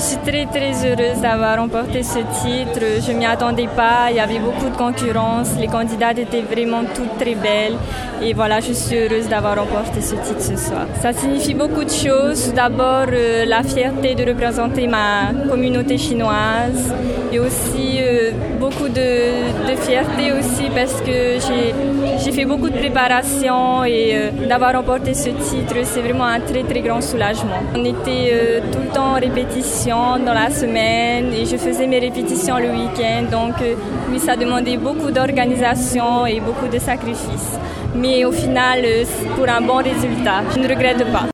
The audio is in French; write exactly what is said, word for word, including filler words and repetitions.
suis très très heureuse d'avoir remporté ce titre. Je ne m'y attendais pas, il y avait beaucoup de concurrence, les candidates étaient vraiment toutes très belles. Et voilà, je suis heureuse d'avoir remporté ce titre ce soir. Ça signifie beaucoup de choses. D'abord, euh, la fierté de représenter ma communauté chinoise et aussi euh, beaucoup de, de fierté aussi parce que j'ai, j'ai fait beaucoup de préparation et euh, d'avoir remporté ce titre, c'est vraiment un très très grand soulagement. On était euh, tout le temps en répétition dans la semaine et je faisais mes répétitions le week-end, donc euh, oui, ça demandait beaucoup d'organisation et beaucoup de sacrifices. Mais au final, euh, pour un bon résultat, je ne regrette pas.